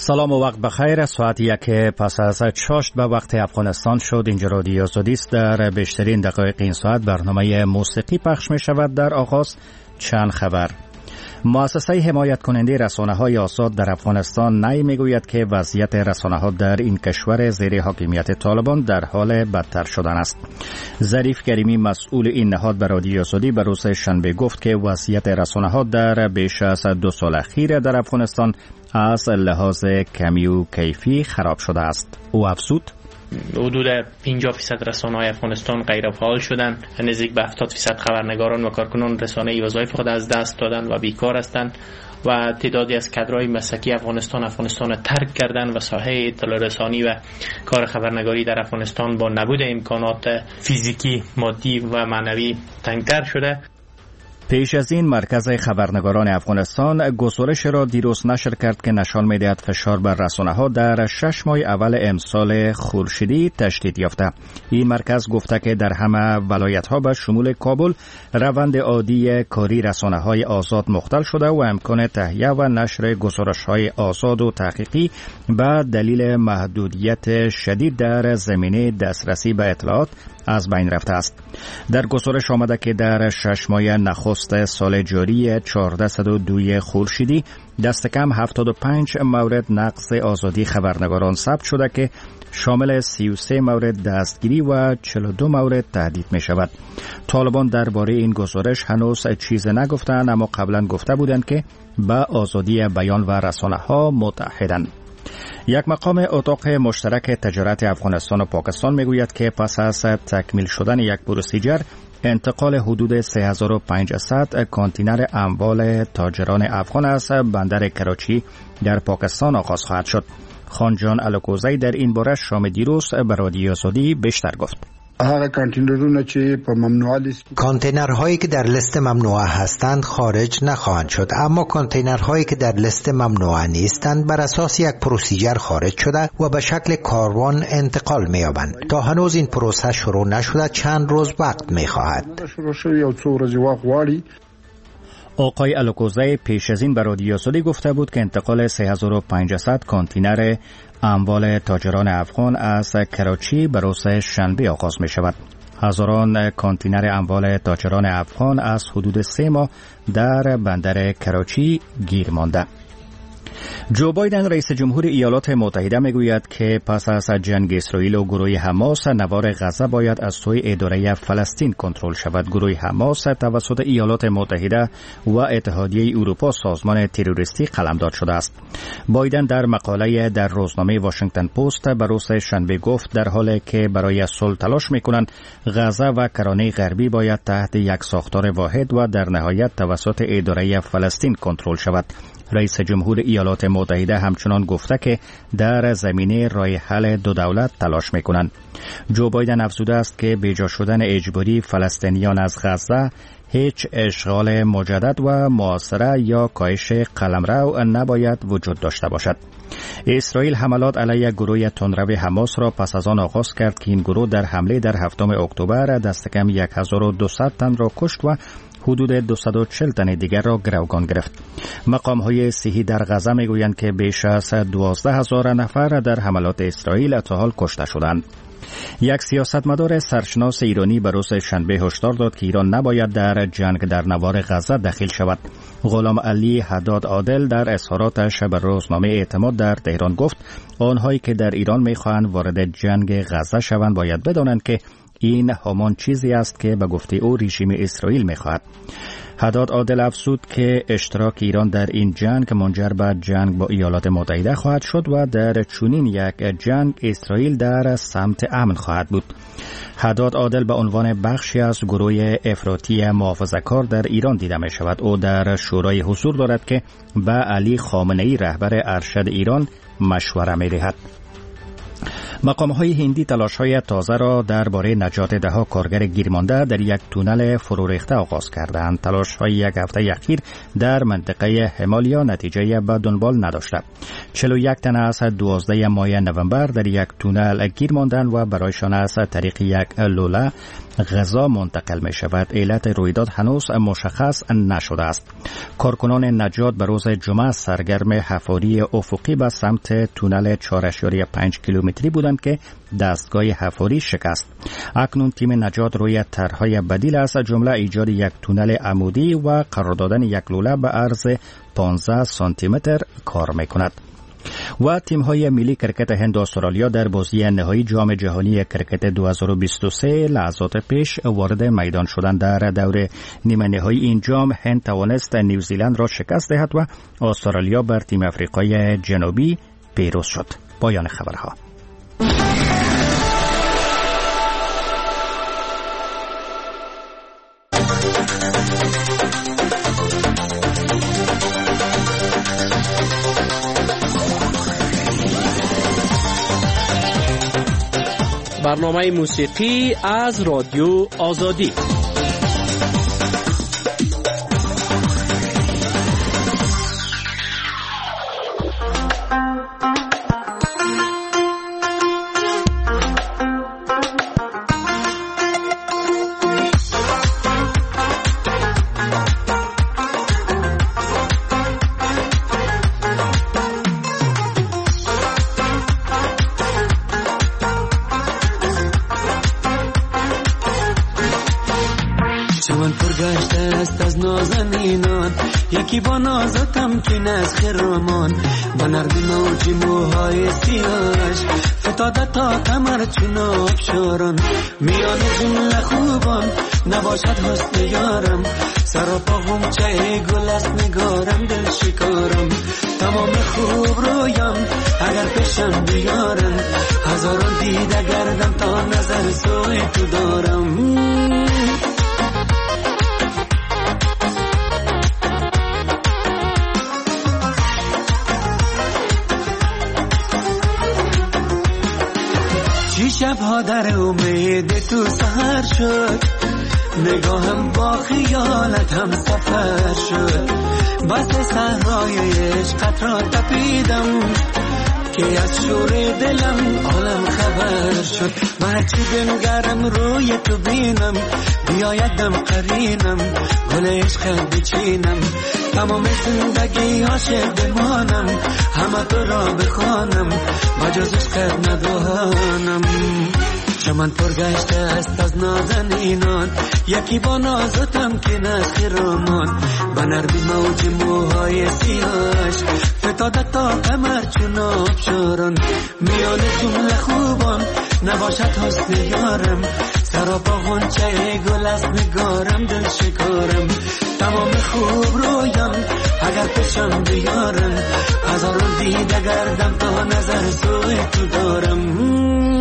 سلام و وقت بخیر. ساعت 1 پس از چاشت به وقت افغانستان شد. اینجا رادیو آزادی است. در بیشترین دقایق این ساعت برنامه موسیقی پخش می شود. در آغاز چند خبر. مؤسسه حمایت کننده رسانه‌های آزاد در افغانستان نی میگوید که وضعیت رسانه‌ها در این کشور زیر حاکمیت طالبان در حال بدتر شدن است. ظریف کریمی مسئول این نهاد به رادیو آزادی به روز شنبه گفت که وضعیت رسانه‌ها در بیش از 2 سال اخیر در افغانستان از لحاظ کمی و کیفی خراب شده است. او افزود حدود 50% رسانه‌های افغانستان غیر فعال شدند. نزدیک به 70% خبرنگاران و کارکنان رسانه‌ای وظایف خود از دست دادند و بیکار هستند و تعدادی از کادرهای مسلکی افغانستان را ترک کردند و ساحه اطلاع رسانی و کار خبرنگاری در افغانستان با نبود امکانات فیزیکی، مادی و معنوی تنگتر شده. پیش از این مرکز خبرنگاران افغانستان گزارش را دیروز نشر کرد که نشان می‌دهد فشار بر رسانه‌ها در 6 ماه اول امسال خورشیدی تشدید یافته. این مرکز گفته که در همه ولایت‌ها به شمول کابل روند عادی کاری رسانه‌های آزاد مختل شده و امکان تهیه و نشر گزارش‌های آزاد و تحقیقی به دلیل محدودیت شدید در زمینه دسترسی به اطلاعات از بین رفته است. در گزارش آمده که در 6 ماه نخست سال جاری 1402 خورشیدی دست کم 75 مورد نقض آزادی خبرنگاران ثبت شده که شامل 33 مورد دستگیری و 42 مورد تهدید می شود. طالبان درباره این گزارش هنوز چیز نگفتند، اما قبلا گفته بودند که به آزادی بیان و رسانه ها متحدند. یک مقام اتاق مشترک تجارت افغانستان و پاکستان میگوید که پس از تکمیل شدن یک پروسیجر انتقال حدود 3500 کانتینر اموال تاجران افغان از بندر کراچی در پاکستان آغاز خواهد شد. خانجان الکوزی در این باره شام دیروز به رادیو آزادی بیشتر گفت. کانتینرهایی که در لیست ممنوعه هستند خارج نخواهند شد، اما کانتینرهایی که در لیست ممنوعه نیستند بر اساس یک پروسیجر خارج شده و به شکل کاروان انتقال می‌یابند. تا هنوز این پروسه شروع نشده، چند روز وقت می‌خواهد. آقای الکوزی پیش از این به رادیو آزادی گفته بود که انتقال 3500 کانتینر اموال تاجران افغان از کراچی به روز شنبه آغاز می شود. هزاران کانتینر اموال تاجران افغان از حدود 3 ماه در بندر کراچی گیر مانده. جو بایدن رئیس جمهور ایالات متحده میگوید که پس از جنگ اسرائیل و گروه حماس نوار غزه باید از سوی اداره فلسطین کنترل شود. گروه حماس توسط ایالات متحده و اتحادیه اروپا سازمان تروریستی قلمداد شده است. بایدن در مقاله در روزنامه واشنگتن پست به روز شنبه گفت در حالی که برای صلح تلاش میکنند، غزه و کرانه غربی باید تحت یک ساختار واحد و در نهایت توسط اداره فلسطین کنترل شود. رئیس جمهور ایالات متحده همچنان گفته که در زمینه راه حل 2 دولت تلاش میکنند. جو بایدن افزوده است که بیجا شدن اجباری فلسطینیان از غزه هیچ اشغال مجدد و معاصره یا کاهش قلمرو نباید وجود داشته باشد. اسرائیل حملات علیه گروه تندرو حماس را پس از آن آغاز کرد که این گروه در حمله در 7 اکتبر دست کم 1200 تن را کشت و حدود 240 تن دیگر را گروگان گرفت. مقام‌های صحی در غزه میگویند که بیش از 12000 نفر در حملات اسرائیل تا حال کشته شدند. یک سیاستمدار سرشناس ایرانی به روز شنبه هشدار داد که ایران نباید در جنگ در نوار غزه دخیل شود. غلام علی حداد عادل در اظهاراتش به روزنامه اعتماد در تهران گفت آنهایی که در ایران میخواهند وارد جنگ غزه شوند باید بدانند که این همان چیزی است که به گفته او رژیم اسرائیل میخواهد. حداد عادل افزود که اشتراک ایران در این جنگ منجر به جنگ با ایالات متحده خواهد شد و در چنین یک جنگ اسرائیل در سمت امن خواهد بود. حداد عادل به عنوان بخشی از گروه افراطی محافظه‌کار در ایران دیده می شود. او در شورای حضور دارد که به علی خامنه‌ای رهبر ارشد ایران مشوره می دهد. مقام‌های هندی تلاش‌های تازه را درباره نجات ده‌ها کارگر گیرمانده در یک تونل فرو ریخته آغاز کردند. تلاش‌های یک هفته اخیر در منطقه همالیا نتیجه به دنبال نداشته. 41 تن از 12 ماه نوامبر در یک تونل گیر ماندند و برایشان از طریق یک لوله غذا منتقل می شود. علت رویداد هنوز مشخص نشده است. کارکنان نجات به روز جمعه سرگرم حفاری افقی به سمت تونل 4.5 کیلومتری بودند که دستگاه حفاری شکست. اکنون تیم نجات روی طرح‌های بدیل است، جمله ایجاد یک تونل عمودی و قرار دادن یک لوله به عرض 15 سانتی متر کار می‌کند. و تیم‌های ملی کرکت هند و استرالیا در بازی نهایی جام جهانی کرکت 2023 لحظات پیش وارد میدان شدند. در دور نیمه نهایی این جام هند توانست نیوزیلند را شکست دهد و استرالیا بر تیم آفریقای جنوبی پیروز شد. پایان خبرها. برنامه موسیقی از رادیو آزادی. یکی با نازتم که نز خرامان با نرد موجی موهای سیاش فتاده تا کمر چون آبشاران میان جمله خوبان نباشد حسن یارم سراپا غنچه گل است نگارم دل شکارم تمام خوب رویم اگر پیشم بیارن هزاران دیده گردم تا نظر سوی تو دارم شبها در امید تو سهر شد نگاهم با خیالت هم سفر شد بس صحرای عشقت را تپیدم که از شور دلم عالم خبر شد من چی بنگرم روی تو بینم بیایدم قرینم گل عشقت بچینم تمام زندگی عاشق بمانم همه تو را بخوانم بجز عشقت ندانم چمن پرگشته است از نازنینان یکی با نازتم که نز خرامان با نرمی موج موهای سیاش فتاده تا کمر چون آبشاران میان جمله خوبان نباشد حسن یارم سراپا غنچه گل است نگارم دل شکارم تمام خوب رویم اگر پیشم بیارن هزاران دیده گردم تا نظر سوی تو دارم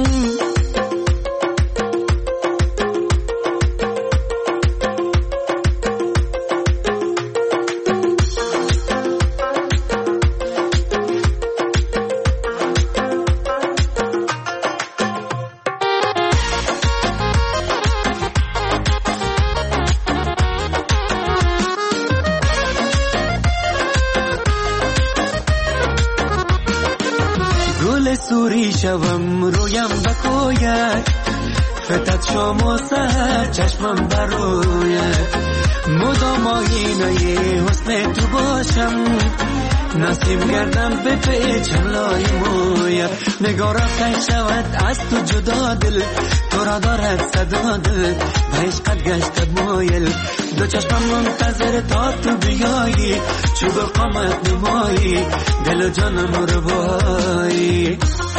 سوری شوم رویم بکوید فتت شام و سهر چشمم بروید مدام آینه حسن تو باشم نسیم گردم به پیچم لای موید نگاه رفتن شود از تو جدا دل تو را دارد صدا دل به عشقت گشتد مایل دو چشمم منتظر تا تو بیایی چوب قامت نمایی دل و جانم رو بایی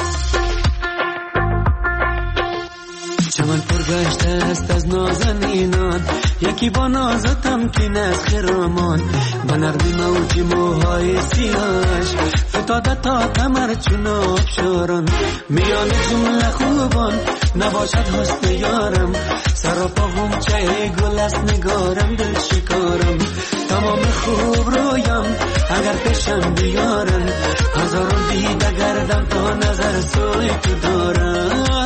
چمن پرگشته است از نازنینان یکی با نازتم که نز خرامان با نرمی موجی موهای سیاش فتاده تا کمر چون آبشاران میان جمله خوبان نباشد حسن یارم سراپا غنچه گل است نگارم دل شکارم تمام خوب رویم اگر پیشم بیارن هزاران دیده گردم تا نظر سوی تو دارم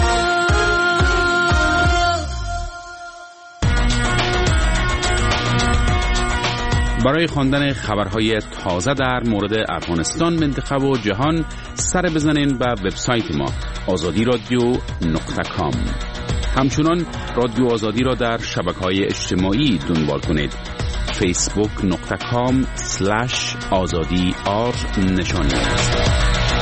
برای خواندن خبرهای تازه در مورد افغانستان، منطقه و جهان سر بزنین به وبسایت ما azadi radio.com. همچنان رادیو آزادی را در شبکه‌های اجتماعی دنبال کنید. facebook.com/azadi_r نشانی است.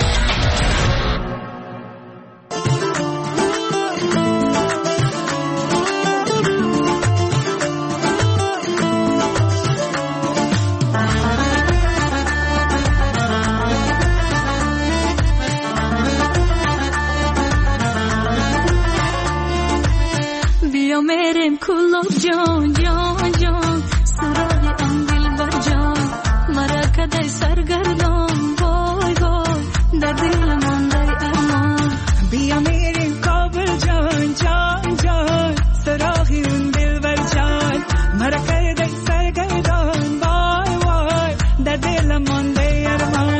جان جان جان سراغ آن دلبر جان مرا کدای سرگردان وای وای در دل مانده ارمان بیا میریم کابل جان جان جان سراغ اون دلبر جان مرا کدای سرگردان وای وای در دل مانده ارمان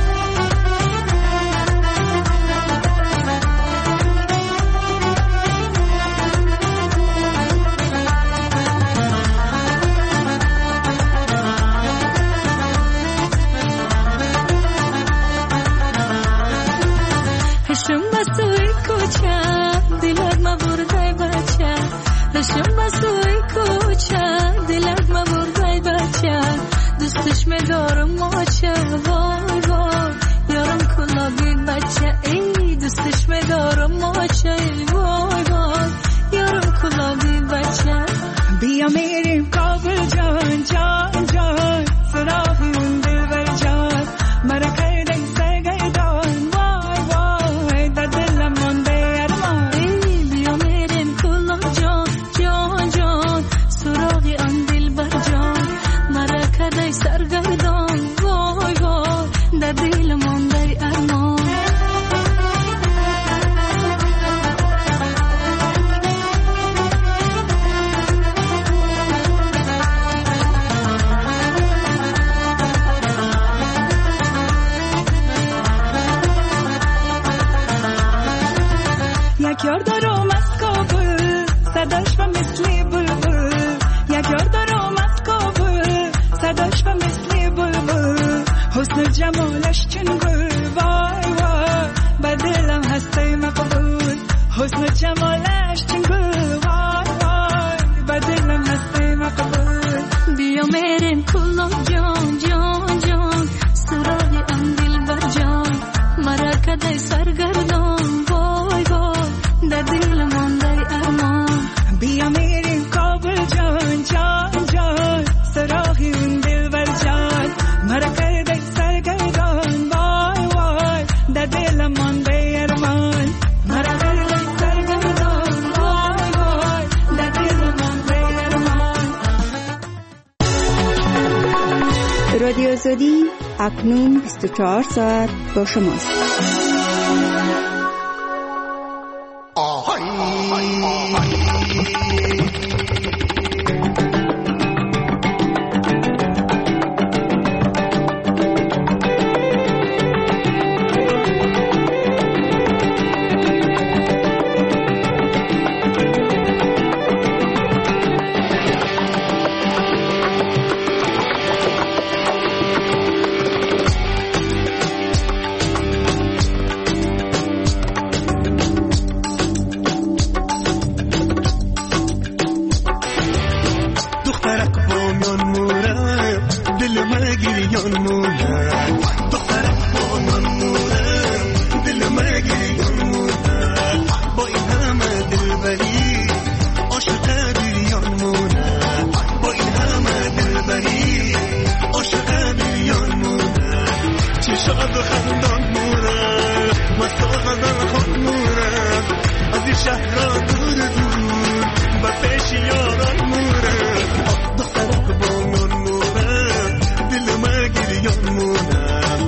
دوستش می‌دارم ماچه وای وای یارم کلابی بچه ای دوستش می‌دارم ماچه وای وای یارم کلابی بچه بیا میریم کابل جان جان جان سراغ اون دلبر جان مرا کردی سرگردان وای وای در دلم مانده ارمان ای بیا میریم کلاب جان جان جان سراغ آن دلبر جان مرا کردی سرگردان وای وای در دل مانده ارمان یک یار دارم از کابل صداش و مثل بلبل یک یار دارم از کابل صداش و مثل بلبل حسن جمالش چون گل وای وای به دلم هسته مقبول حسن جمالش چون گل وای وای به دلم هسته مقبول بیا میریم کلاب جان جان جان سراغ آن دلبر جان مرا کدای سرگردان وای وای در دل مانده ارمان بیا میریم کابل جان جان جان سراغ اون دلبر جان مرا کردی سرگردان وای وای در دل مانده ارمان مرا کردی سرگردان وای وای در دل مانده ارمان رادیو آزادی اکنون 24 ساعت با شماست. دخترک با من مورم دل من گریان مونم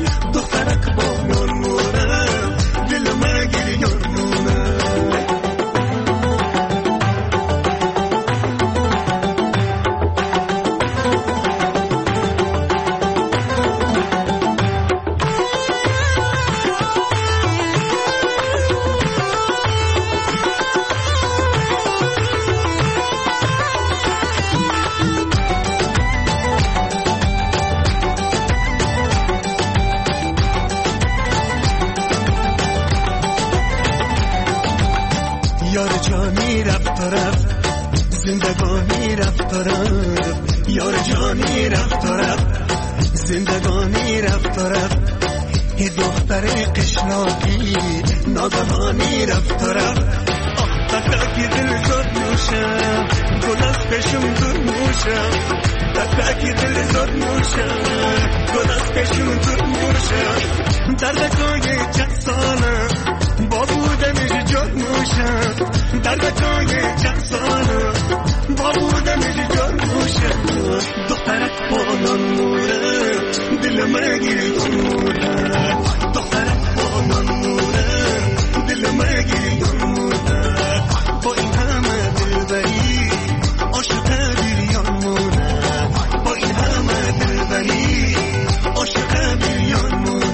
رفت و رفت، یار جانی رفت و رفت، زندگانی رفت و رفت، یه دختر قشلاقی ناگهانی رفت و رفت. تکی دل زد نوشم، گل از کشم دور موشم، تکی دل زد نوشم، گل از کشم دور موشم. دردکای چند سالم با بودنش جد موشم، دردکای چند سالم با بودنش جد موشم. دخترک بانان موره دل مگیری موره، دخترک بانان موره دل مگیری موره. با این همه دلبری عاشق بیریان مونه، با این همه دلبری عاشق بیریان مونه.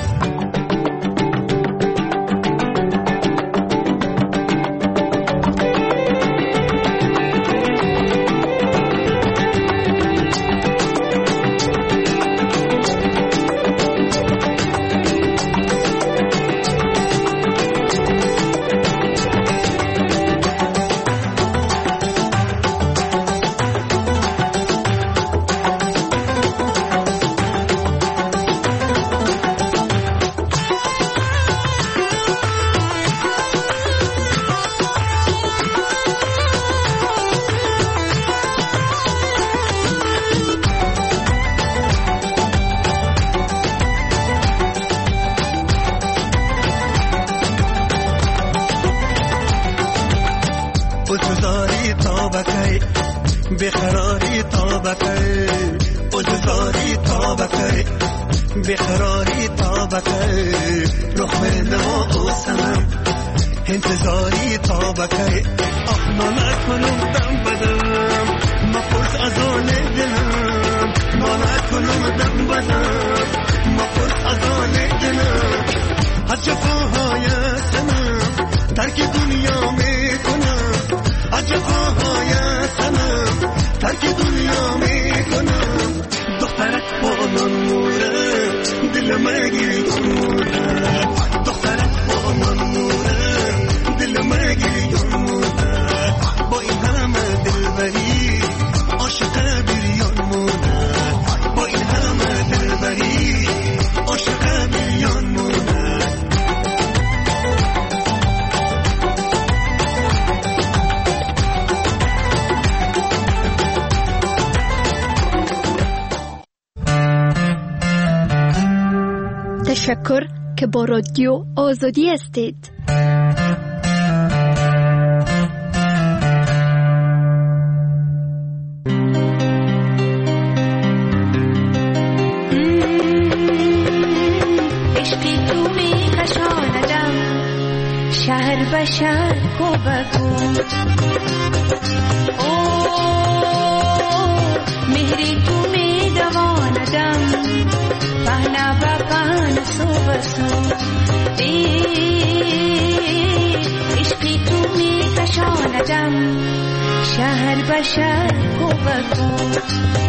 بخراری طابقه اجزاری طابقه بخراری طابقه رخ نما اوسم انتظاری طابقه احنا نکنم دم بدم مپرس از آن دلم ما نکنم دم بدم مپرس از آن دلم از جفاهای سنم ترک دنیا میکنم از جفاهای سنم ترک دنیا میکنم. دخترک بانان موره دل مگیری موره، دخترک بانان موره دل مگیری موره. با این همه دلبری عاشق بیریان موره، با این همه دلبری عاشق بیریان موره. تشکر که با رادیو آزادی هستید. عشقی تو می کشاندم شهر به شهر کو بگو، مهری تو می دواندم پهنا با پهن سو بسو. عشقی تو می کشاندم شهر به شهر کو بگو.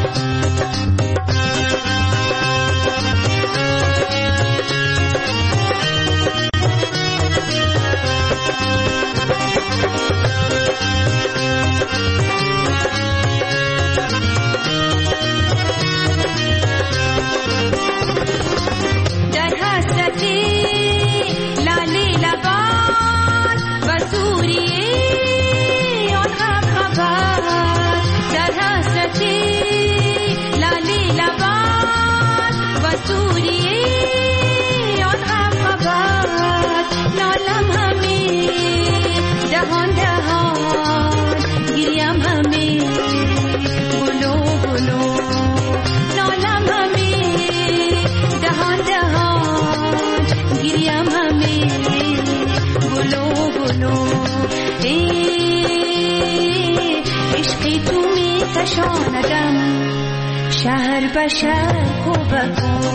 شهر به شهر کو بگو،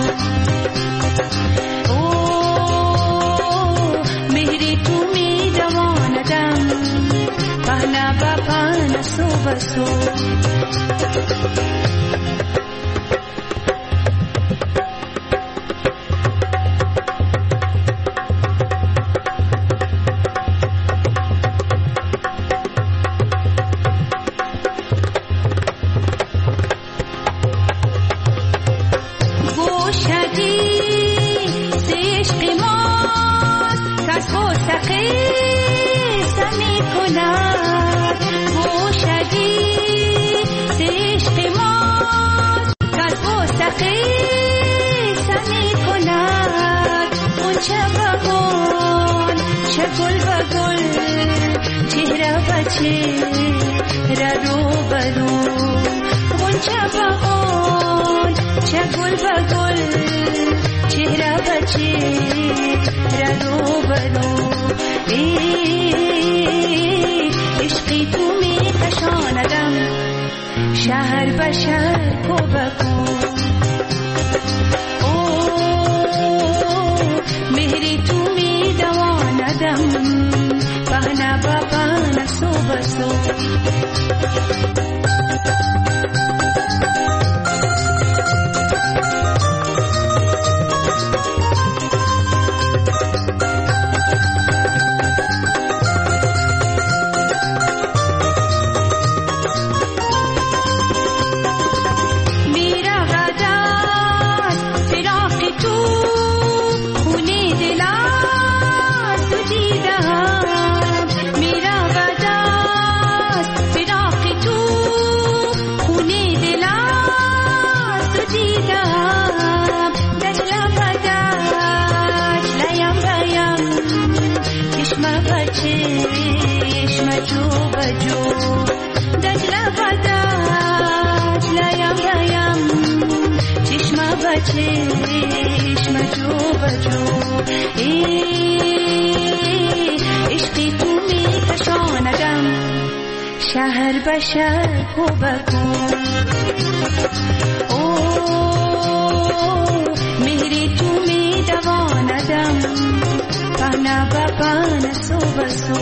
مهری تو می دواندم پهنا با پهن سو بسو. قیسمی کند اون چه بهان چه گل و گل چهره و چهره رو برو اون چه بهان چه گل و گل چهره و چهره رو برو عشقی تو می کشاندم شهر به شهر کوبکو مهری تو می دواندم پهنه با پهنه سو بسو چشم جو بجو عشقی تو می کشاندم شهر به شهر کوبکو مهری تو می دواندم پهنه با پهنه سو بسو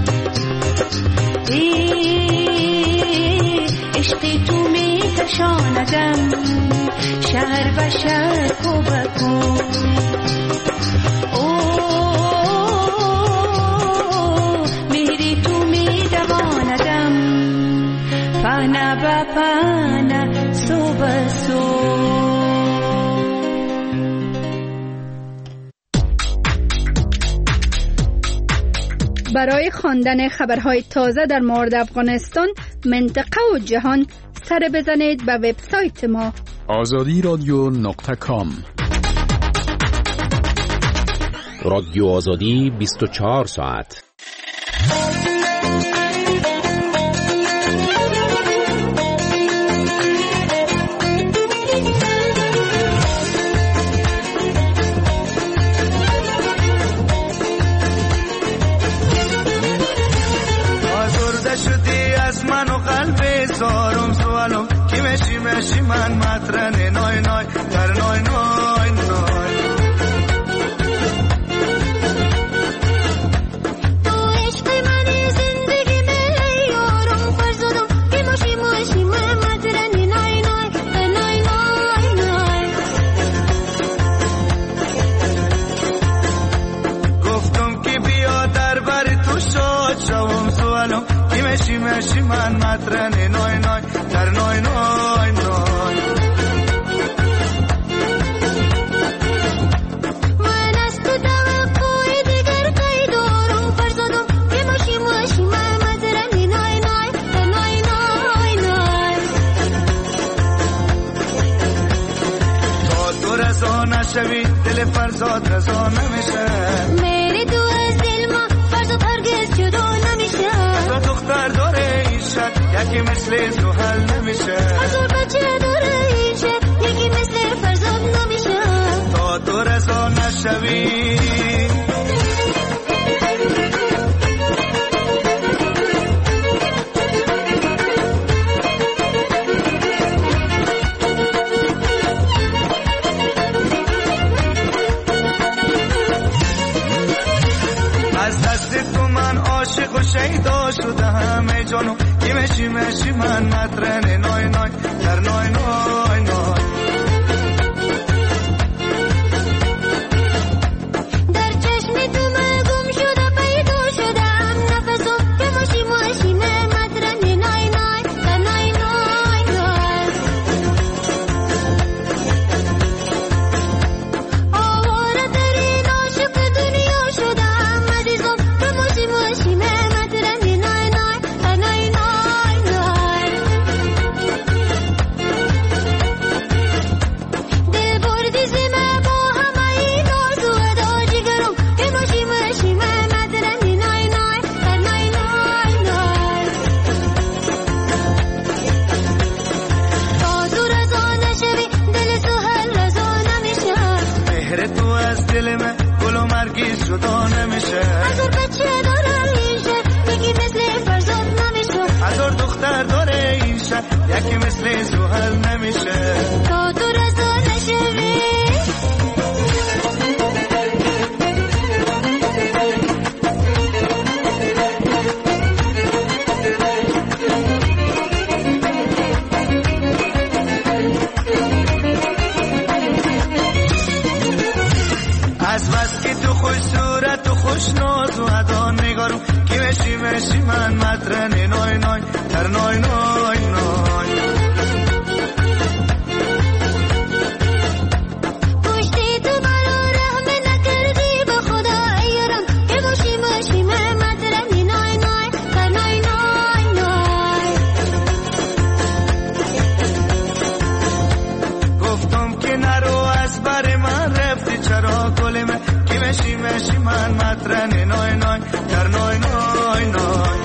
عشقی تو می کشاندم شهر به شهر کوبکو مهری تو می دواندم پهنه با پهنه سو بسو برای خواندن خبرهای تازه در مورد افغانستان، منطقه و جهان سر بزنید به وبسایت ما azadiradyo.com. رادیو آزادی 24 ساعت. آزرده شدی از من و قلب زارم سوالم کی مشی من مطرن نای نای در نای نای نای تو عشق منی زندگی می یارم فرزادم کی مشی من مطرن نای نای در نای نای نای گفتم که بیا در بر تو شاد شوم سوالم کی مشی من مطرن نای نای در نای نای نای من از تو توقع دیگر قی دارم فرزادم که مشی من مطرن نای نای در نای نای نای تا تو رضا نشوی دل فرزاد رضا نمیشه میری تو از دل ما فرزاد هرگز جدا نمیشه تو دختر داره این شب یکی مثل تو حل نمیشه هزار بچه داره این شب یکی مثل فرزاد نمیشه تا تو رضا نشوی از دست تو من عاشق و شیدا شده همه جانو کی مشی من مطرن نای نای در نای نای نای در چشم تو من گم شده پیدا شدم نفسم که مشی من مطرن نای نای در نای نای نای آواره ترین عاشق دنیا شدم عزیزم که مشی من مطرن نای نای در نای نای نای دل من گل و مرگی جدا نمیشه. هزار بچه داره این شهر یکی مثل فرزاد نمیشه. هزار دختر داره این شهر یکی مثل زحل نمیشه. تا تو رضا نشوی از بس که تو خوش صورت و خوش ناز و ادا نگارم که مشی من مدرن نای نای در نای نای نای پشتی تو برا رحم نکردی به خدا ایرم که مشی من مدرن نای نای در نای نای نای گفتم که نرو از بر من رفتی چرا گل من که مشی من مدرن نای نای در نای نای نای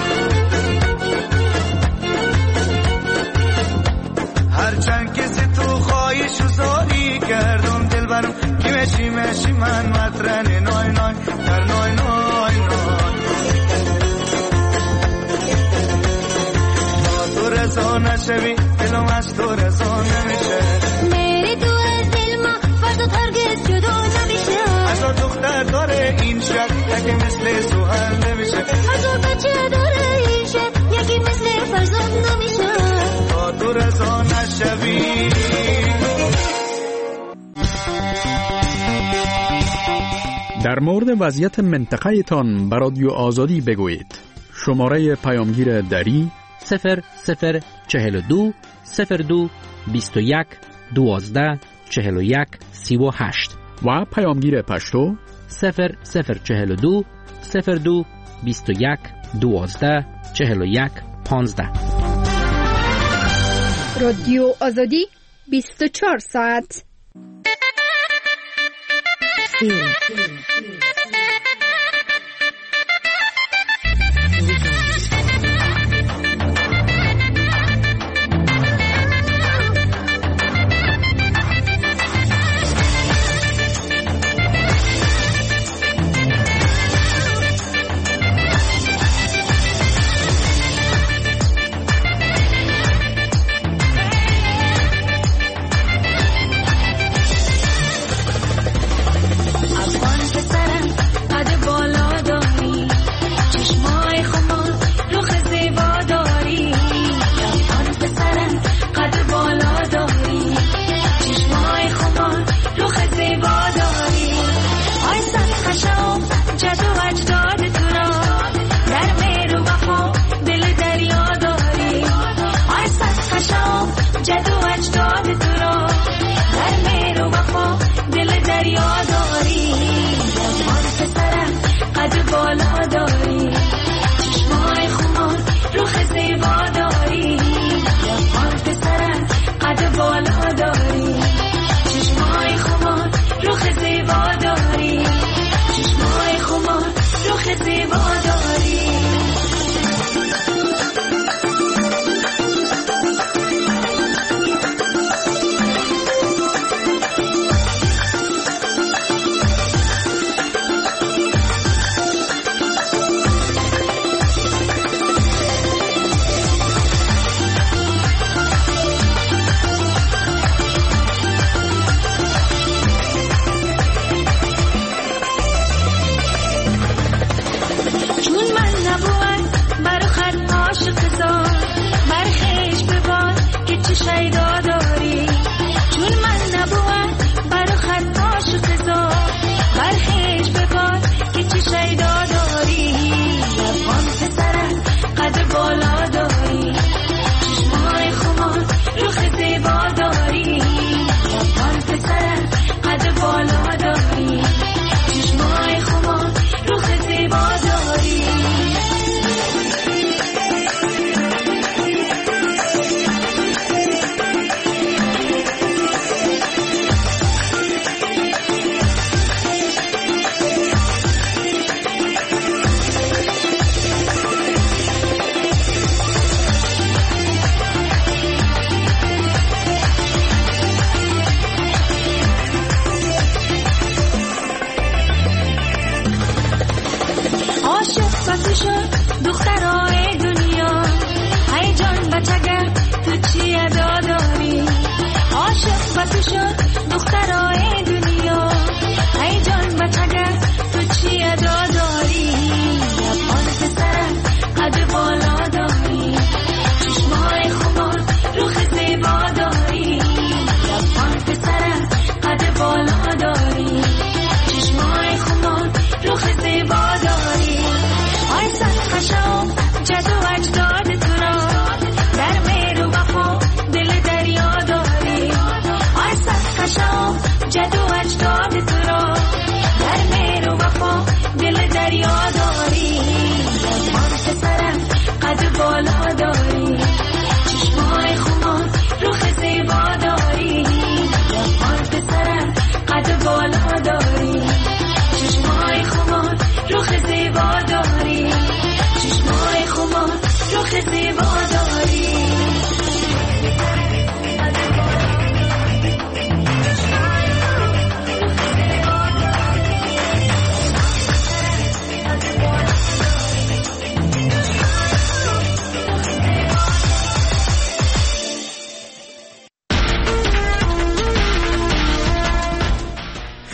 هرچند کسی تو خواهیش و زاری کردم دل برم که مشی من مدرن نای نای در نای نای نای تا تو رضا نشوی دلم از تو رضا نمیشه. میری تو از دل ما فردا هرگز جدا نمیشه. هزار دختر داره این شهر یکی مثل زحل نمیشه. هزار بچه داره این شهر یکی مثل فرزاد نمیشه. تا تو رضا نشوی. در مورد وضعیت منطقه تان به رادیو آزادی بگویید. شماره پیامگیر دری 0042 02 21 12 41 38 و پیامگیر پشتو 0042 02 21 12 41 15. رادیو آزادی 24 ساعت.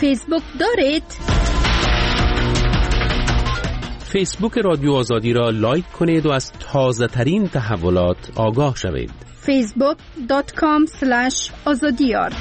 فیسبوک دارید؟ فیسبوک رادیو آزادی را لایک کنید و از تازه ترین تحولات آگاه شوید. facebook.com/azadiyar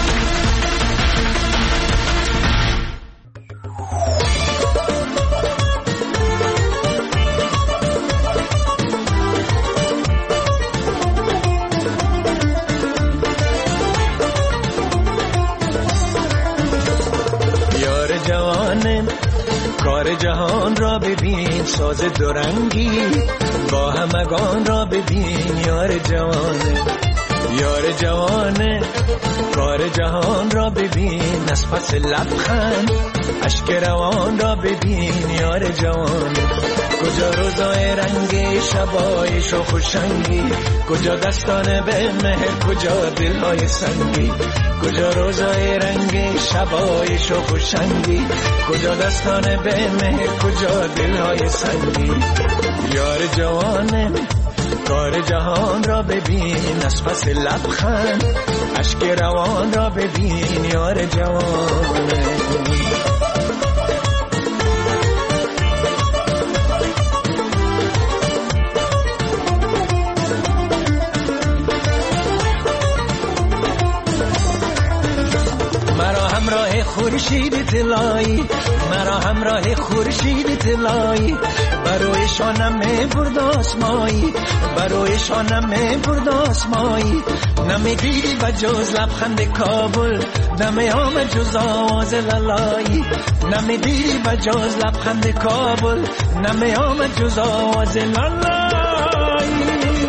یار جوانم کار جهان را ببین، ساز دورنگی با همگان را ببین. یار جوانه یار جوانه کار جهان را ببین، از پس لبخند اشک روان را ببین. یار جوانه کجا روزای رنگی شبای شوخ و شنگی، کجا دستان به مهر، کجا دلهای سنگی. کجا روزای رنگی شبای شوخ و شنگی، کجا دستان به مهر، کجا دلهای سنگی. یار جوانه کار جهان را ببین، از پس لبخند اشک روان را ببین. یار جوانه خورشید طلایی، مرا همراه خورشید طلایی، بروی شانم برد آسمایی، بروی شانم برد آسمایی. نمیدیدی و جز لبخند کابل، نمی آمد جز آواز لالایی. نمیدیدی و جز لبخند کابل، نمی آمد جز آواز لالایی.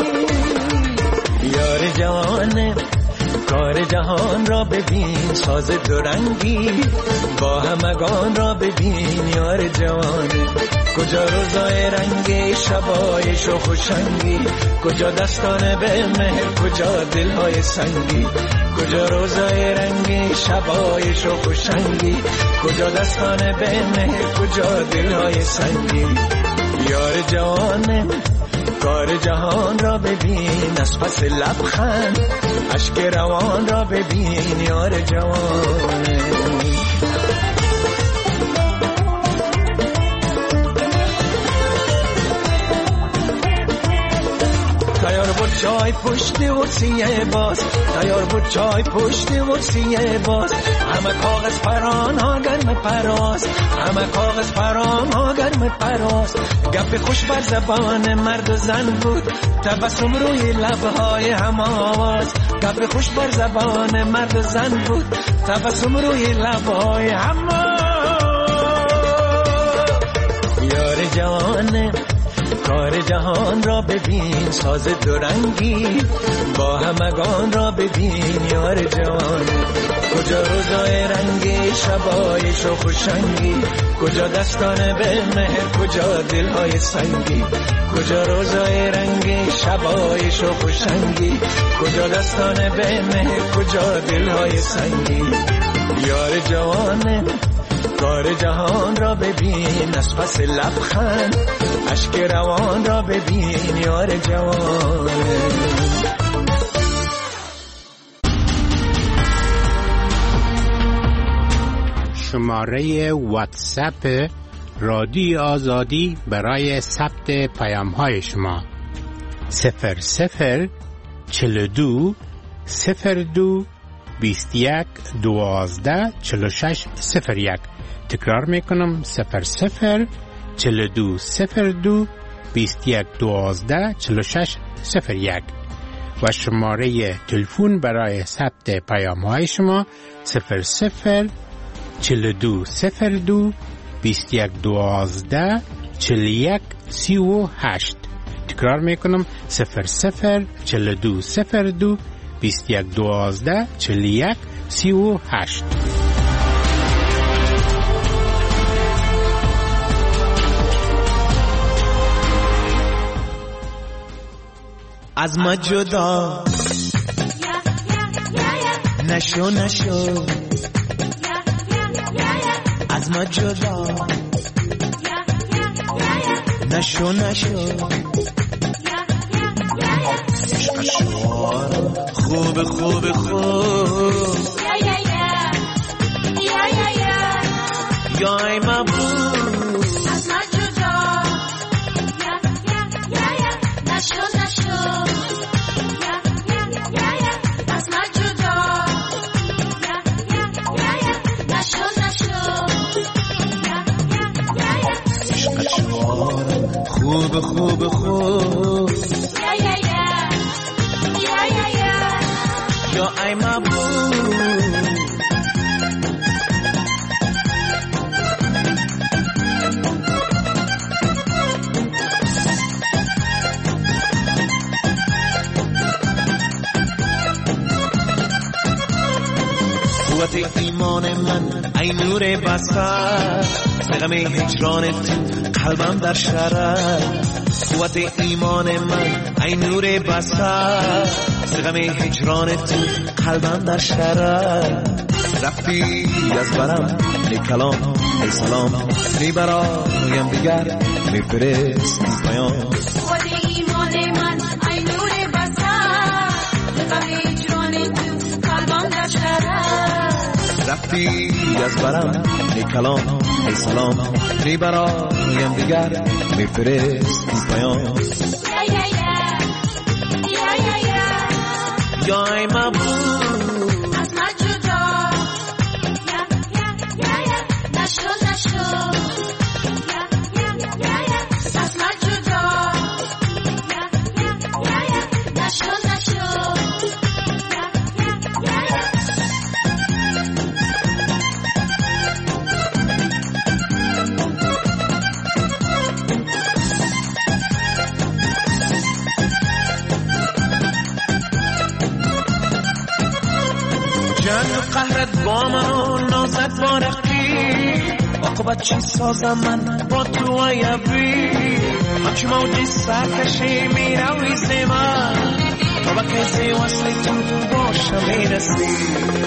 یار جوانه کار جهان را ببین، ساز دورنگی با همگان را ببین. یار جوانه کجا روزای رنگی شبای شوخ و شنگی، کجا دستان به مهر، کجا دلهای سنگی. کجا روزای رنگی شبای شوخ و شنگی، کجا دستان به مهر، کجا دلهای سنگی. یار جوانه کار جهان را ببین، از پس لبخند اشک روان را ببین. یار جوانه تیار بود چای پشت ورسیه باز، تیار بود چای پشت ورسیه باز. همه کاغذ پران ها گرم پراز، همه کاغذ پران ها گرم پراز. گپ خوش بر زبان مرد و زن بود، تبسم روی لبهای هم آواز. گپ خوش بر زبان مرد و زن بود، تبسم روی لبهای هم آواز. یار جوانه کار جهان را ببین، ساز دورنگی با همگان را ببین. یار جوانه کجا روزای رنگی شبای شوخ و شنگی، کجا دستان به مهر، کجا دلهای سنگی. کجا روزای رنگی شبای شوخ و شنگی، کجا دستان به مهر، کجا دلهای سنگی. یار جوانه کار جهان را ببین، از پس لبخند اشک روان را ببین. یار جوانه شماره واتساپ رادیو آزادی برای ثبت پیام‌های شما 0042 02 21 12 46 01. تکرار میکنم 0042 02 21 12 46 01 و شماره تلفن برای ثبت پیام‌های شما 0042 02 21 12 41 38. تکرار میکنم 0042 02 21 12 41 38. از ما جدا نشو نشو، از ما جدا نشو نشو. خوب خوب خوب خوب خوب خوب یا ای محبوب قوت ایمان من ای نور بصر غم هجرانت قلبم در شرر قوت ایمان من ای نور بصر غم هجرانت قلبم در شرر رفتی از برم ای کلام ای سلام ای برایم دیگر می فرستی پیام قوت ایمان من ای نور بصر غم هجرانت قلبم در شرر رفتی از برم ای کلام ای سلام ای برایم دیگر می فرستی پیام یا ای محبوب از من جدا نشو نشو از من جدا نشو نشو قهرت با من و نازت با رقیب عاقبت چی سازم من با تو و یبی همچه موجی سرکشی می روی زمان تا با کسی وصل تو باشم می رسی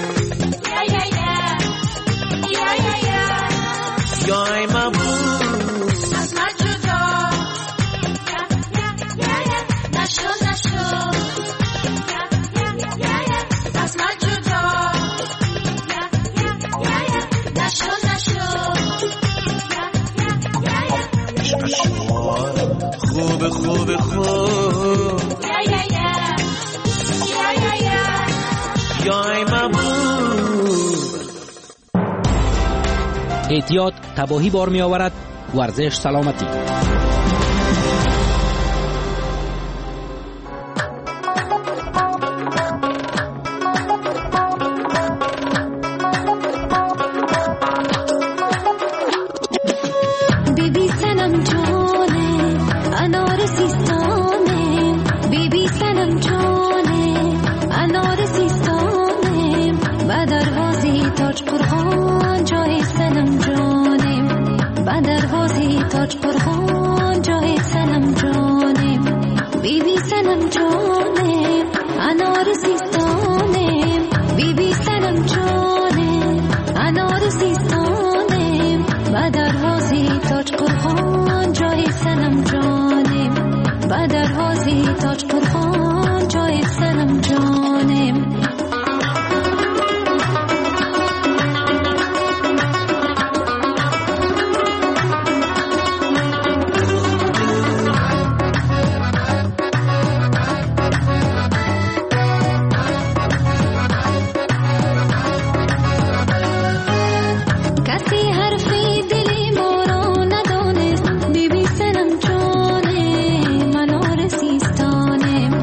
یا ای محبوب از من جدا نشو نشو از من جدا نشو نشو خوب خوب خوب یا ای محبوب اعتیاد تباهی بار می آورد. ورزش سلامتی. بیبی سنم جانه انار سیستانه بیبی سنم جانه انار سیستانه بدروازی تاج قرآن جای سنم جانه بدروازی تاج قرآن جای سنم جانه بیبی سنم جانه انار سیستانه بیبی سنم جانه انار سیستانه بدروازی تاج قرآن جای سنم جانه بدروازی تاج قرآن جای سنم جانه سنم جانه منار سیستانه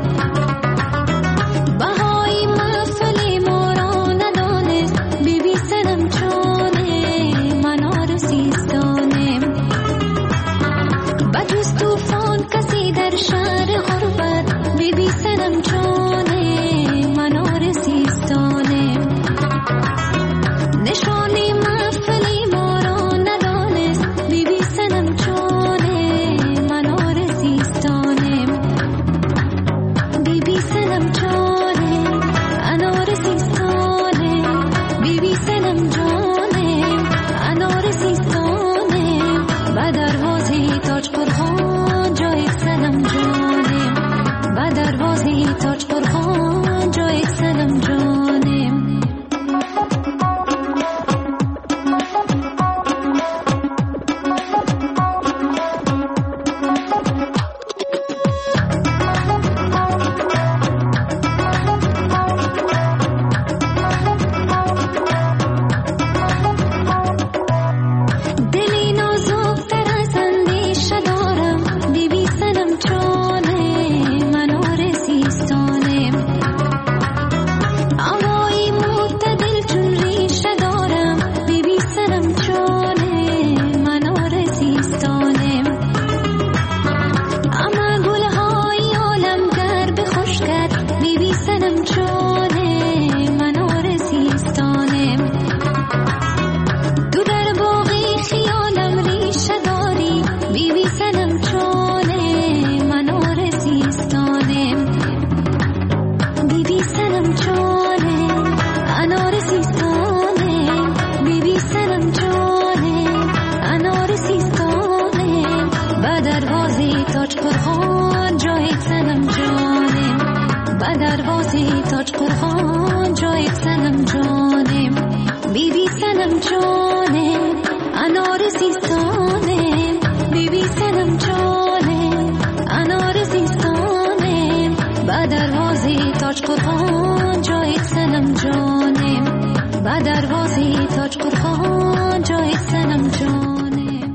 سنم جانه انار سیستانه بیبی سنم جانه انار سیستانه با دروازه تاج قرخان جای سنم جانه با دروازه تاج قرخان جای سنم جانه بیبی سنم جانه انار سیستانه بیبی سنم جانه انار سیستانه با دروازه تاج قرخان جای سنم جانه با دروازه تاج قرخان جای سنم جانه.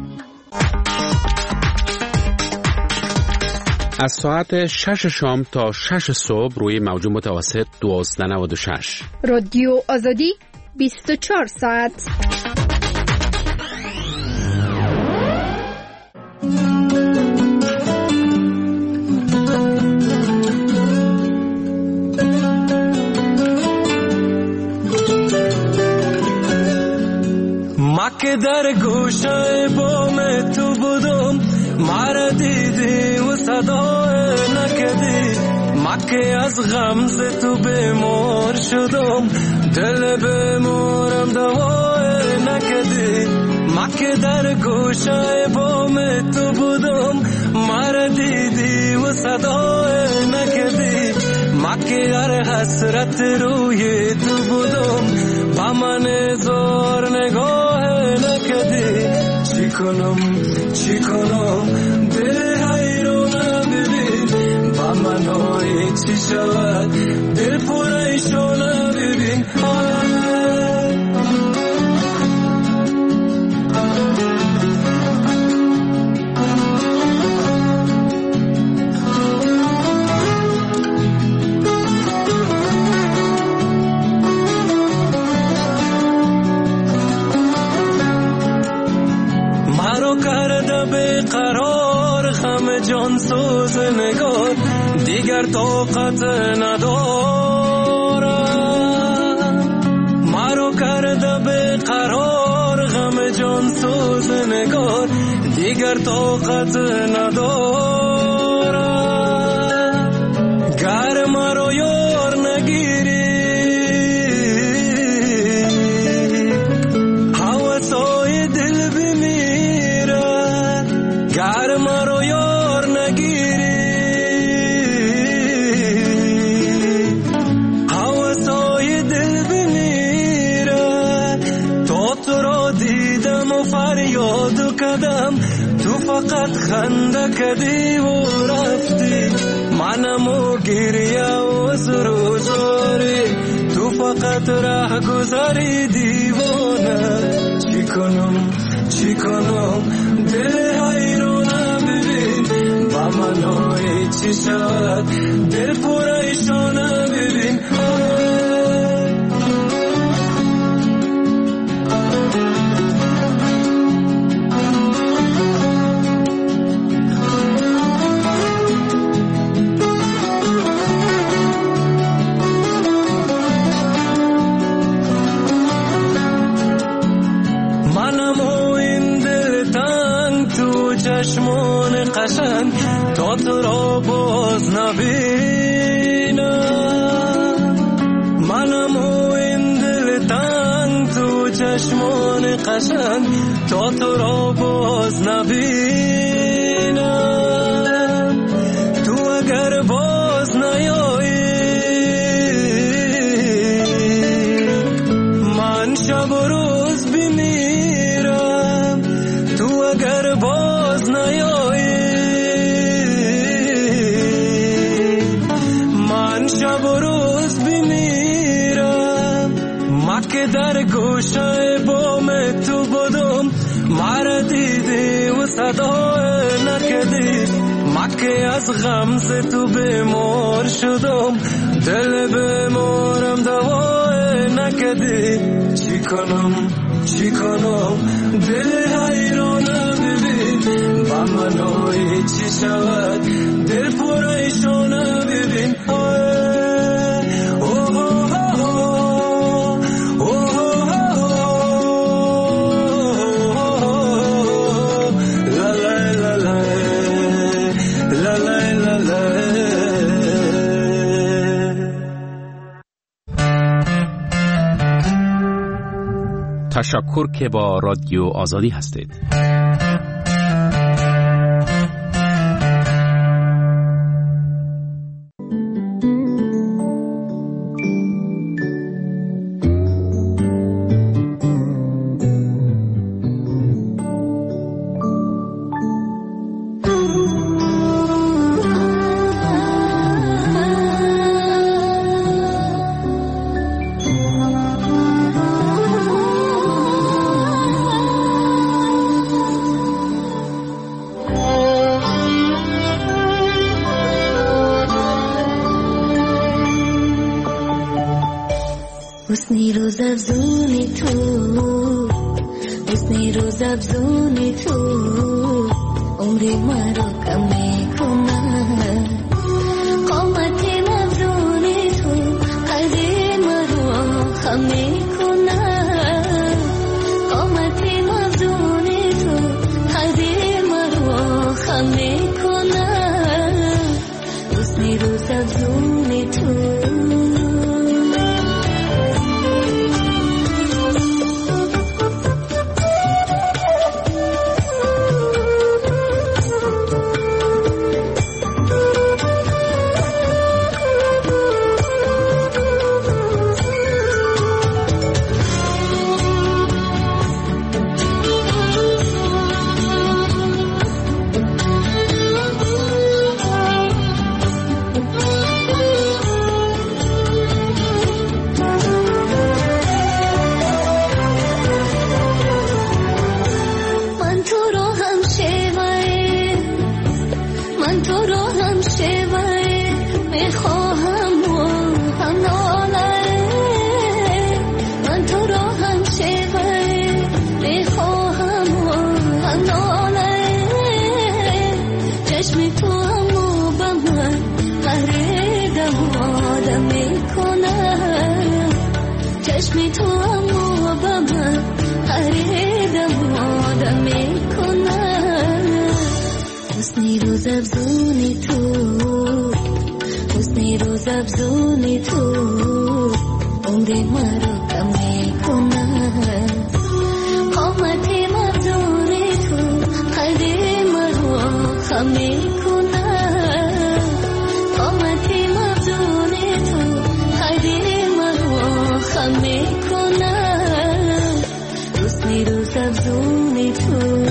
از ساعت 6 شام تا 6 صبح روی موج متوسط 1296 رادیو آزادی 24 ساعت. که در گوشه بام تو بودم مرا دیدی و صدای نکدی مکه از غمز تو بیمار شدم دل بیمارم دوای نکدی مکه در گوشه بام تو بودم مرا دیدی و صدای نکدی مکه هر حسرت روی تو بودم با من زار نگاه نکدی چی کنم دل حیرانه ببین با من های چی شود دل پریشانه ببین قرار غم جان سوز نگار دیگر طاقت ندارم مرا کرده به قرار غم جان سوز نگار دیگر طاقت ندارم گر مرا یار نگیری هوسای دل بمیره گر مرا یار نگیری هوسای دل بمیره تا تو را دیدم و فریاد کردم تو فقط خنده کردی و رفتی منم و گریه و سروزاری تو فقط راه گذاری دیوانه چی کنم دل حیرانه ببین با من های چی شد دل پریشانه ببین چشمان قشنگ تا تو را باز نبینم منم و این دل تنگ تو چشمان قشنگ تا تو را باز نبینم تو اگر باز نیایی من شب و روز بمیرم تو اگر باز نیایی من شب و روز بمیرم مکه در گوشه بام تو بودم مرا دیدی و صدای نکدی مکه از غمز تو بیمار شدم دل بیمارم دوای نکدی چی کنم دل حیرانه ببین با من های چی شود دل پریشانه ببین تشکر که با رادیو آزادی هستید. حسنی روز افزونی تو عمری مرا کم میکنه قامت افزونی تو قلبی مرا خم میکنه قامت افزونی تو قلبی مرا خم میکنه حسنی روز افزونی تو افزونی تو عمری مرا کم میکنه قامت افزونی تو قلبی مرا خم میکنه قامت افزونی تو قلبی مرا خم میکنه حسنی روز افزونی تو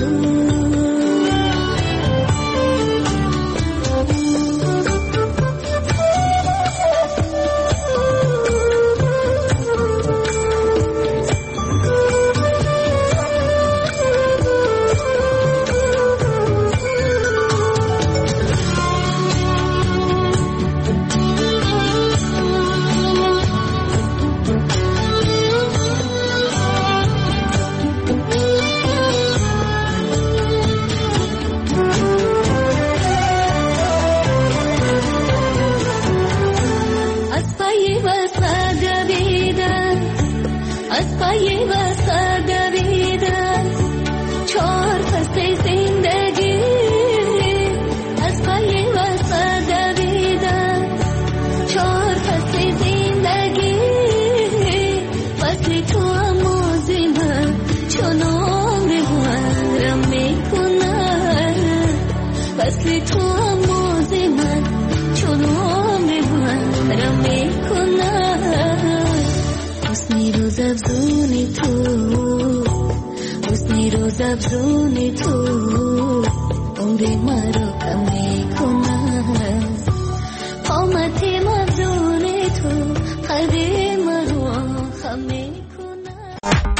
افزونی تو عمری مرا کم میکنه قامت افزونی تو قلبی مرا خم میکنه.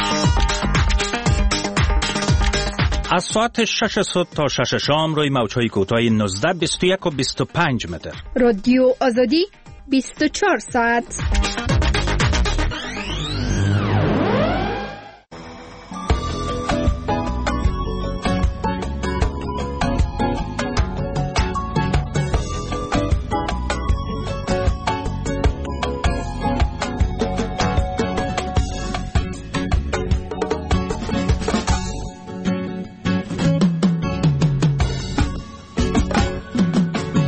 از ساعت 6 صبح تا 6 شام روی موج‌های کوتاه 19 21 و 25 متر رادیو آزادی 24 ساعت.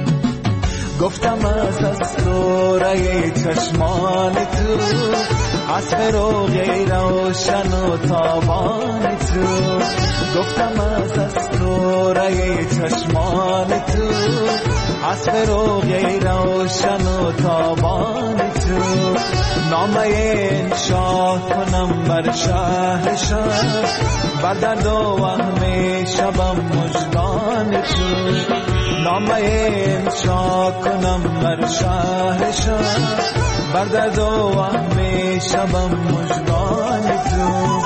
گفتم از اسراره چشمان تو از فروغ روشن و تابان تو، گفتم از دوره چشمان تو، از فروغ روشن و تابان تو، نامه انشا کنم بر شهر شهر، بر درد و وهم شبم مژگان تو، نامه انشا کنم بر شهر شهر، بر درد و وهم شبم مژگان تو.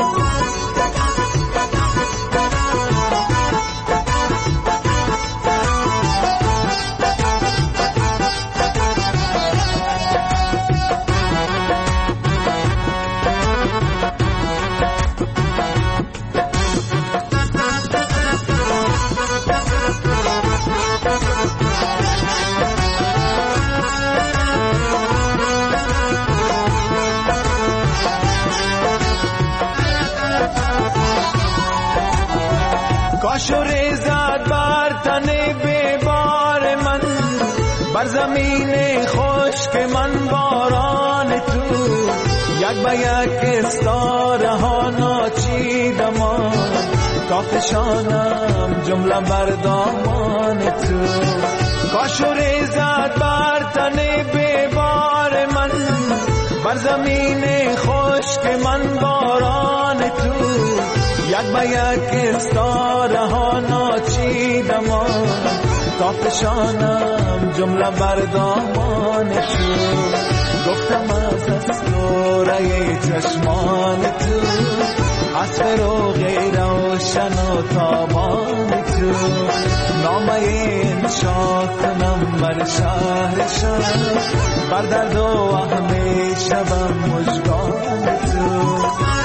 کاش و ریزد بر تن بیبار من، بر زمین خشک من باران تو، یک به یک استاره ها ناچیدمان، تا فشانم جمله بر دامان تو. کاش و ریزد بر تن بیبار من، بر زمین خشک من باران تو، یک به یک استاره ها ناچیدمان، تا فشانم جمله بر دامان تو. گفتم از دوره چشمان تو، از فروغ روشن و تابان تو، نامه انشا کنم بر شهر شهر، بر درد و وهم شبم مژگان تو.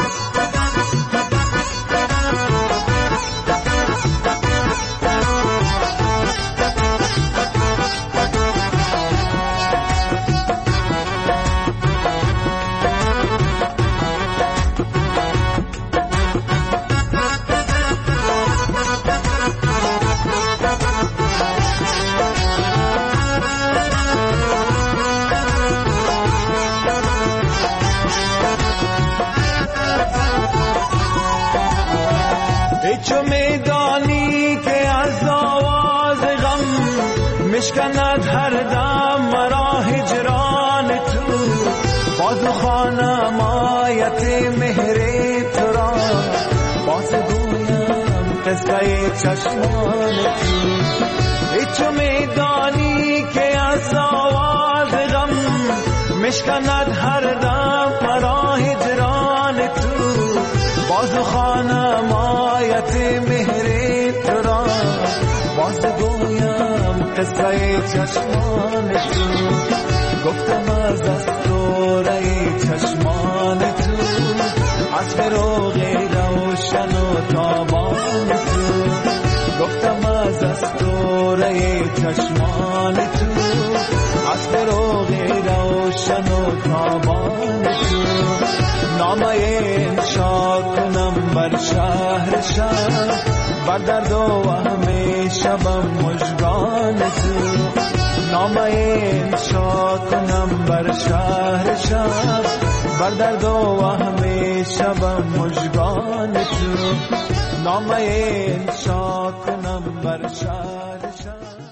چو میدانی که از آواز غم مشکند هر دم مرا هجران تو، باز خوانم آیت مهر تو را، باز گویم قصه چشمان تو. چو میدانی که از آواز غم مشکند هر دم مرا هجران تو، باز خوانم آیت مهر تو را، باز گویم قصه چشمان تو. گفتم از دوره چشمان تو، از فروغ روشن و تابان تو، گفتم از دوره چشمان تو، از فروغ روشن و تابان تو، نامه انشا کنم بر شهر شهر، بر درد و وهم شبم مژگان تو، نامه انشا کنم بر شهر شهر، بر درد و وهم شبم مژگان تو، نامه انشا کنم بر شهر شهر.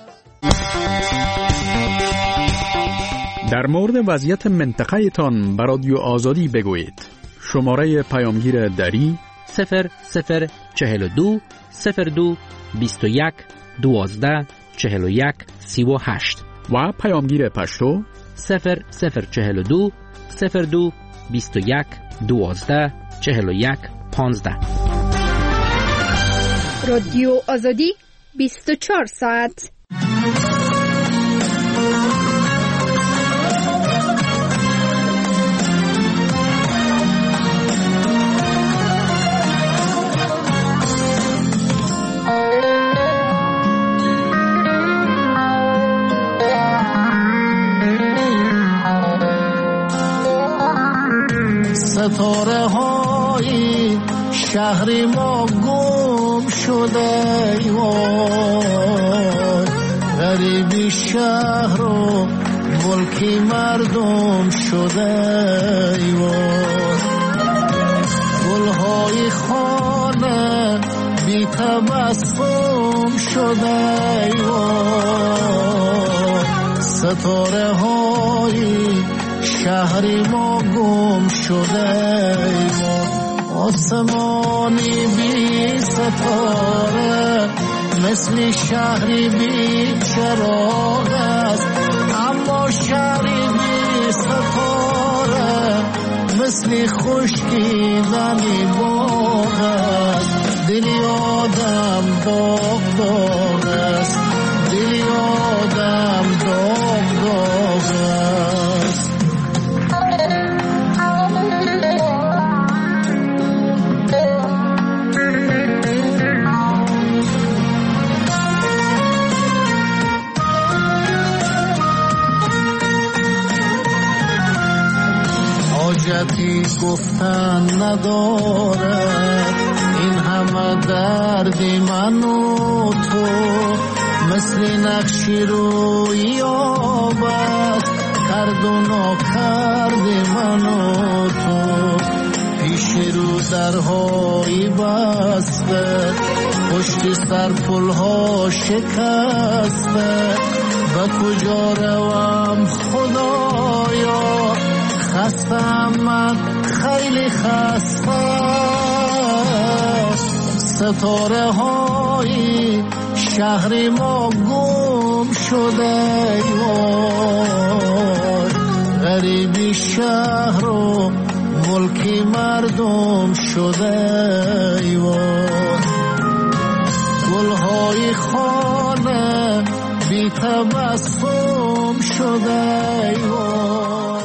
در مورد وضعیت منطقه تان بر رادیو آزادی بگویید. شماره پیامگیر دری 0042 02 21 12 41 38 و پیامگیر پشتو 0042 02 21 12 41 15. رادیو آزادی 24 ساعت. ستاره های شهر ما گم شده ایوان، غریبی شهر و ملکی مردم شده ایوان. شده ستاره های شهری ما گم شده آسمانی بی ستاره مثل شهری بی چراغ است اما شهری بی ستاره مثل خشکیدنی باغ است دلی آدم داغ داغ است دلی آدم داغ داغ است حاجتی گفتن ندارد این همه دردی من و تو مثل نقشی روی آب است کرد و ناکرد من و تو پیش رو درهایی بسته پشت سر پلها شکسته و کجا روم خدایا خستم من خیلی خسته ستاره های شهر ما گم شده غریبی شهر و ملکی مردم شده گلهای خانه بی تبسم شده